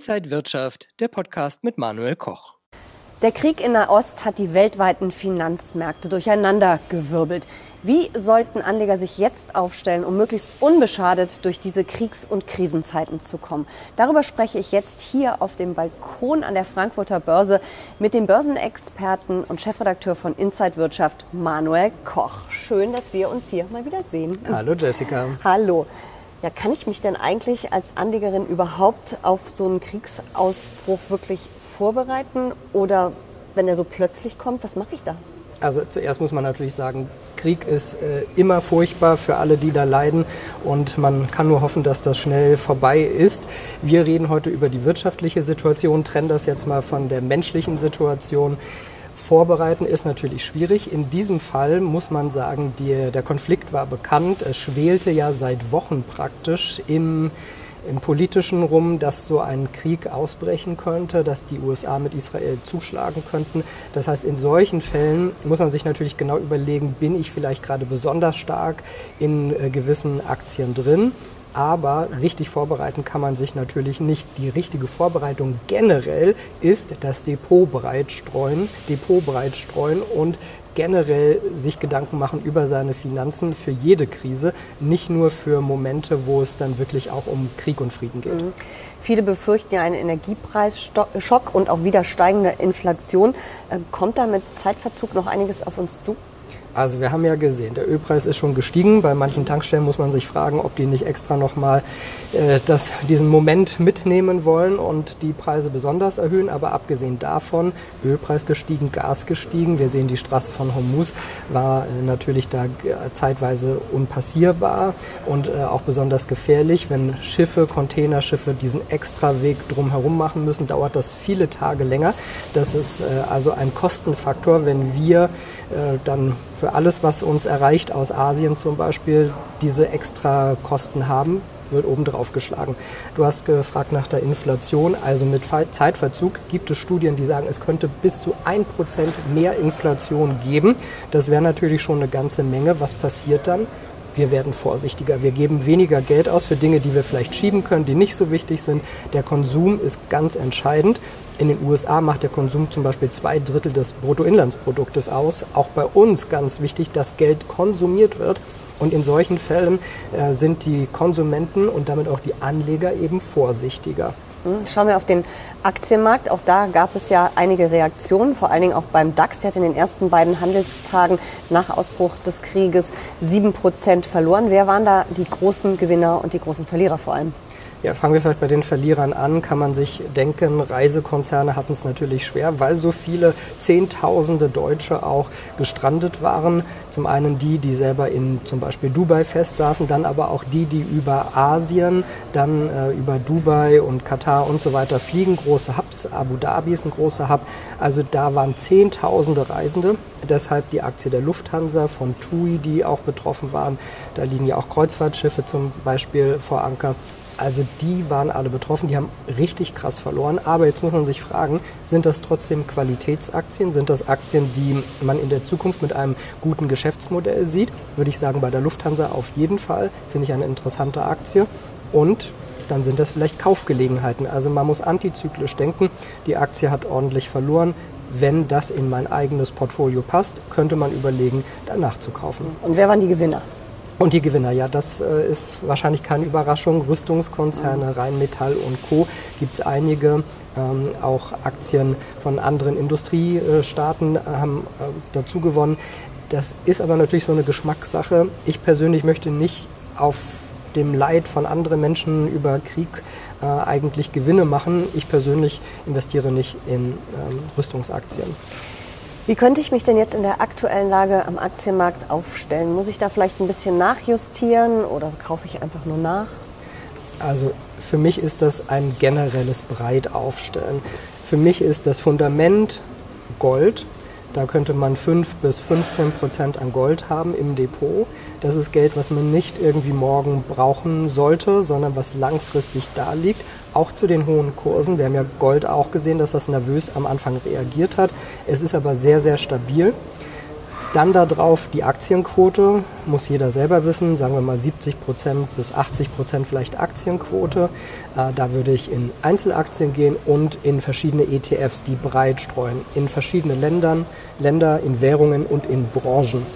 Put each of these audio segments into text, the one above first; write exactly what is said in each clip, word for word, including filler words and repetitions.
Inside Wirtschaft, der Podcast mit Manuel Koch. Der Krieg in Nahost hat die weltweiten Finanzmärkte durcheinandergewirbelt. Wie sollten Anleger sich jetzt aufstellen, um möglichst unbeschadet durch diese Kriegs- und Krisenzeiten zu kommen? Darüber spreche ich jetzt hier auf dem Balkon an der Frankfurter Börse mit dem Börsenexperten und Chefredakteur von Inside Wirtschaft, Manuel Koch. Schön, dass wir uns hier mal wieder sehen. Hallo Jessica. Hallo. Ja, kann ich mich denn eigentlich als Anlegerin überhaupt auf so einen Kriegsausbruch wirklich vorbereiten? Oder wenn er so plötzlich kommt, was mache ich da? Also zuerst muss man natürlich sagen, Krieg ist äh, immer furchtbar für alle, die da leiden, und man kann nur hoffen, dass das schnell vorbei ist. Wir reden heute über die wirtschaftliche Situation, trennen das jetzt mal von der menschlichen Situation. Vorbereiten ist natürlich schwierig. In diesem Fall muss man sagen, die, der Konflikt war bekannt. Es schwelte ja seit Wochen praktisch im im Politischen rum, dass so ein Krieg ausbrechen könnte, dass die U S A mit Israel zuschlagen könnten. Das heißt, in solchen Fällen muss man sich natürlich genau überlegen, bin ich vielleicht gerade besonders stark in äh, gewissen Aktien drin. Aber richtig vorbereiten kann man sich natürlich nicht. Die richtige Vorbereitung generell ist das Depot breitstreuen, Depot breitstreuen und generell sich Gedanken machen über seine Finanzen für jede Krise, nicht nur für Momente, wo es dann wirklich auch um Krieg und Frieden geht. Mhm. Viele befürchten ja einen Energiepreisschock und auch wieder steigende Inflation. Kommt da mit Zeitverzug noch einiges auf uns zu? Also wir haben ja gesehen, der Ölpreis ist schon gestiegen. Bei manchen Tankstellen muss man sich fragen, ob die nicht extra nochmal äh, das, diesen Moment mitnehmen wollen und die Preise besonders erhöhen. Aber abgesehen davon, Ölpreis gestiegen, Gas gestiegen. Wir sehen, die Straße von Hormuz war äh, natürlich da äh, zeitweise unpassierbar und äh, auch besonders gefährlich. Wenn Schiffe, Containerschiffe diesen Extraweg drumherum machen müssen, dauert das viele Tage länger. Das ist äh, also ein Kostenfaktor, wenn wir äh, dann für alles, was uns erreicht aus Asien zum Beispiel, diese extra Kosten haben, wird obendrauf geschlagen. Du hast gefragt nach der Inflation. Also mit Zeitverzug gibt es Studien, die sagen, es könnte bis zu ein Prozent mehr Inflation geben. Das wäre natürlich schon eine ganze Menge. Was passiert dann? Wir werden vorsichtiger. Wir geben weniger Geld aus für Dinge, die wir vielleicht schieben können, die nicht so wichtig sind. Der Konsum ist ganz entscheidend. In den U S A macht der Konsum zum Beispiel zwei Drittel des Bruttoinlandsproduktes aus. Auch bei uns ganz wichtig, dass Geld konsumiert wird. Und in solchen Fällen äh, sind die Konsumenten und damit auch die Anleger eben vorsichtiger. Schauen wir auf den Aktienmarkt. Auch da gab es ja einige Reaktionen, vor allen Dingen auch beim DAX. Der hat in den ersten beiden Handelstagen nach Ausbruch des Krieges sieben Prozent verloren. Wer waren da die großen Gewinner und die großen Verlierer vor allem? Ja, fangen wir vielleicht bei den Verlierern an. Kann man sich denken, Reisekonzerne hatten es natürlich schwer, weil so viele Zehntausende Deutsche auch gestrandet waren. Zum einen die, die selber in zum Beispiel Dubai festsaßen, dann aber auch die, die über Asien, dann äh, über Dubai und Katar und so weiter fliegen. Große Hubs, Abu Dhabi ist ein großer Hub. Also da waren Zehntausende Reisende. Deshalb die Aktie der Lufthansa, von TUI, die auch betroffen waren. Da liegen ja auch Kreuzfahrtschiffe zum Beispiel vor Anker. Also die waren alle betroffen, die haben richtig krass verloren. Aber jetzt muss man sich fragen, sind das trotzdem Qualitätsaktien? Sind das Aktien, die man in der Zukunft mit einem guten Geschäftsmodell sieht? Würde ich sagen, bei der Lufthansa auf jeden Fall. Finde ich eine interessante Aktie. Und dann sind das vielleicht Kaufgelegenheiten. Also man muss antizyklisch denken. Die Aktie hat ordentlich verloren. Wenn das in mein eigenes Portfolio passt, könnte man überlegen, danach zu kaufen. Und wer waren die Gewinner? Und die Gewinner, ja, das äh, ist wahrscheinlich keine Überraschung. Rüstungskonzerne, Rheinmetall und Co. gibt es einige. Ähm, auch Aktien von anderen Industriestaaten haben äh, dazu gewonnen. Das ist aber natürlich so eine Geschmackssache. Ich persönlich möchte nicht auf dem Leid von anderen Menschen über Krieg äh, eigentlich Gewinne machen. Ich persönlich investiere nicht in ähm, Rüstungsaktien. Wie könnte ich mich denn jetzt in der aktuellen Lage am Aktienmarkt aufstellen? Muss ich da vielleicht ein bisschen nachjustieren oder kaufe ich einfach nur nach? Also für mich ist das ein generelles Breitaufstellen. Für mich ist das Fundament Gold. Da könnte man fünf bis fünfzehn Prozent an Gold haben im Depot. Das ist Geld, was man nicht irgendwie morgen brauchen sollte, sondern was langfristig da liegt. Auch zu den hohen Kursen. Wir haben ja Gold auch gesehen, dass das nervös am Anfang reagiert hat. Es ist aber sehr, sehr stabil. Dann darauf die Aktienquote, muss jeder selber wissen, sagen wir mal siebzig Prozent bis achtzig Prozent vielleicht Aktienquote. Äh, da würde ich in Einzelaktien gehen und in verschiedene E T Fs, die breit streuen, in verschiedene Ländern, Länder, in Währungen und in Branchen.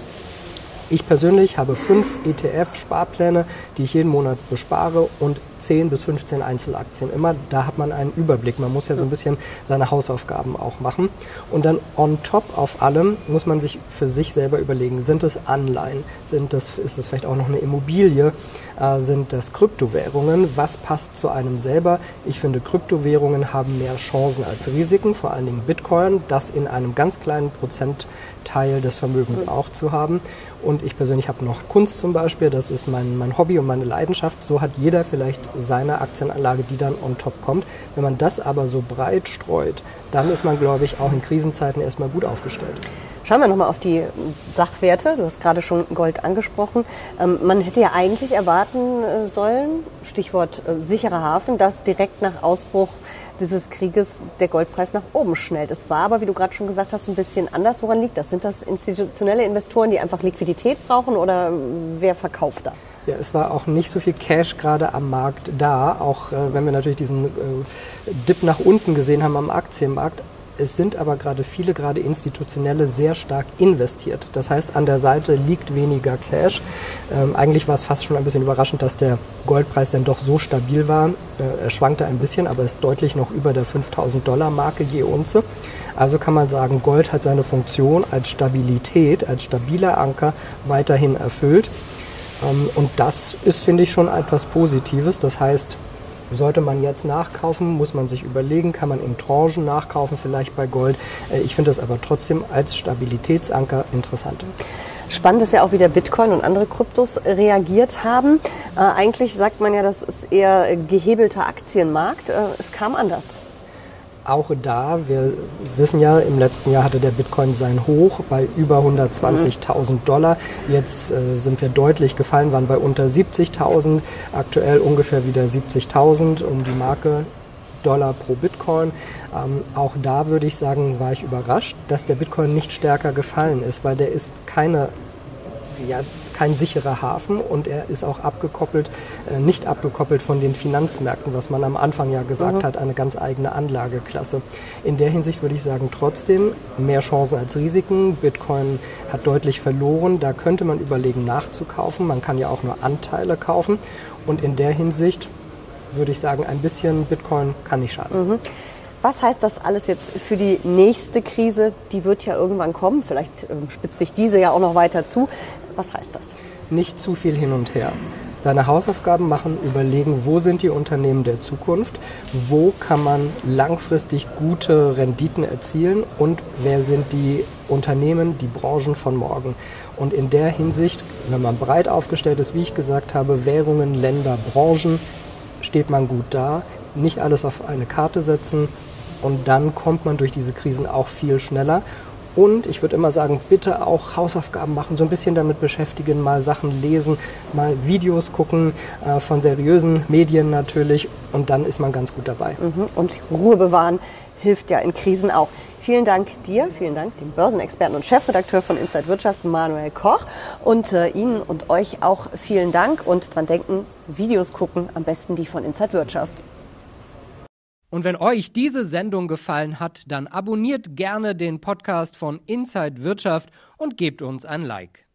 Ich persönlich habe fünf E T F-Sparpläne, die ich jeden Monat bespare und zehn bis fünfzehn Einzelaktien. Immer, da hat man einen Überblick. Man muss ja so ein bisschen seine Hausaufgaben auch machen. Und dann on top auf allem muss man sich für sich selber überlegen, sind es Anleihen, sind das, ist es vielleicht auch noch eine Immobilie, äh, sind das Kryptowährungen, was passt zu einem selber? Ich finde, Kryptowährungen haben mehr Chancen als Risiken, vor allen Dingen Bitcoin, das in einem ganz kleinen Prozentteil des Vermögens mhm. auch zu haben. Und ich persönlich habe noch Kunst zum Beispiel, das ist mein, mein Hobby und meine Leidenschaft. So hat jeder vielleicht seine Aktienanlage, die dann on top kommt. Wenn man das aber so breit streut, dann ist man, glaube ich, auch in Krisenzeiten erstmal gut aufgestellt. Schauen wir nochmal auf die Sachwerte. Du hast gerade schon Gold angesprochen. Ähm, man hätte ja eigentlich erwarten äh, sollen, Stichwort äh, sicherer Hafen, dass direkt nach Ausbruch dieses Krieges der Goldpreis nach oben schnellt. Es war aber, wie du gerade schon gesagt hast, ein bisschen anders. Woran liegt das? Sind das institutionelle Investoren, die einfach Liquidität brauchen oder wer verkauft da? Ja, es war auch nicht so viel Cash gerade am Markt da, auch äh, wenn wir natürlich diesen äh, Dip nach unten gesehen haben am Aktienmarkt. Es sind aber gerade viele, gerade institutionelle, sehr stark investiert. Das heißt, an der Seite liegt weniger Cash. Ähm, eigentlich war es fast schon ein bisschen überraschend, dass der Goldpreis dann doch so stabil war. Äh, er schwankte ein bisschen, aber ist deutlich noch über der fünftausend Dollar Marke je Unze. Also kann man sagen, Gold hat seine Funktion als Stabilität, als stabiler Anker weiterhin erfüllt. Ähm, und das ist, finde ich, schon etwas Positives. Das heißt, sollte man jetzt nachkaufen, muss man sich überlegen, kann man in Tranchen nachkaufen, vielleicht bei Gold. Ich finde das aber trotzdem als Stabilitätsanker interessant. Spannend ist ja auch, wie der Bitcoin und andere Kryptos reagiert haben. Äh, eigentlich sagt man ja, das ist eher gehebelter Aktienmarkt. Äh, es kam anders. Auch da, wir wissen ja, im letzten Jahr hatte der Bitcoin sein Hoch bei über hundertzwanzigtausend Dollar. Jetzt äh, sind wir deutlich gefallen, waren bei unter siebzigtausend, aktuell ungefähr wieder siebzigtausend um die Marke Dollar pro Bitcoin. Ähm, auch da würde ich sagen, war ich überrascht, dass der Bitcoin nicht stärker gefallen ist, weil der ist keine Ja, kein sicherer Hafen und er ist auch abgekoppelt, äh, nicht abgekoppelt von den Finanzmärkten, was man am Anfang ja gesagt mhm. hat, eine ganz eigene Anlageklasse. In der Hinsicht würde ich sagen, trotzdem mehr Chancen als Risiken. Bitcoin hat deutlich verloren, da könnte man überlegen nachzukaufen. Man kann ja auch nur Anteile kaufen und in der Hinsicht würde ich sagen, ein bisschen Bitcoin kann nicht schaden. Mhm. Was heißt das alles jetzt für die nächste Krise? Die wird ja irgendwann kommen. Vielleicht ähm, spitzt sich diese ja auch noch weiter zu. Was heißt das? Nicht zu viel hin und her. Seine Hausaufgaben machen, überlegen, wo sind die Unternehmen der Zukunft, wo kann man langfristig gute Renditen erzielen und wer sind die Unternehmen, die Branchen von morgen. Und in der Hinsicht, wenn man breit aufgestellt ist, wie ich gesagt habe, Währungen, Länder, Branchen, steht man gut da. Nicht alles auf eine Karte setzen und dann kommt man durch diese Krisen auch viel schneller. Und ich würde immer sagen, bitte auch Hausaufgaben machen, so ein bisschen damit beschäftigen, mal Sachen lesen, mal Videos gucken, äh, von seriösen Medien natürlich und dann ist man ganz gut dabei. Mhm. Und Ruhe bewahren hilft ja in Krisen auch. Vielen Dank dir, vielen Dank dem Börsenexperten und Chefredakteur von Inside Wirtschaft, Manuel Koch. Und äh, Ihnen und euch auch vielen Dank und dran denken, Videos gucken, am besten die von Inside Wirtschaft. Und wenn euch diese Sendung gefallen hat, dann abonniert gerne den Podcast von Inside Wirtschaft und gebt uns ein Like.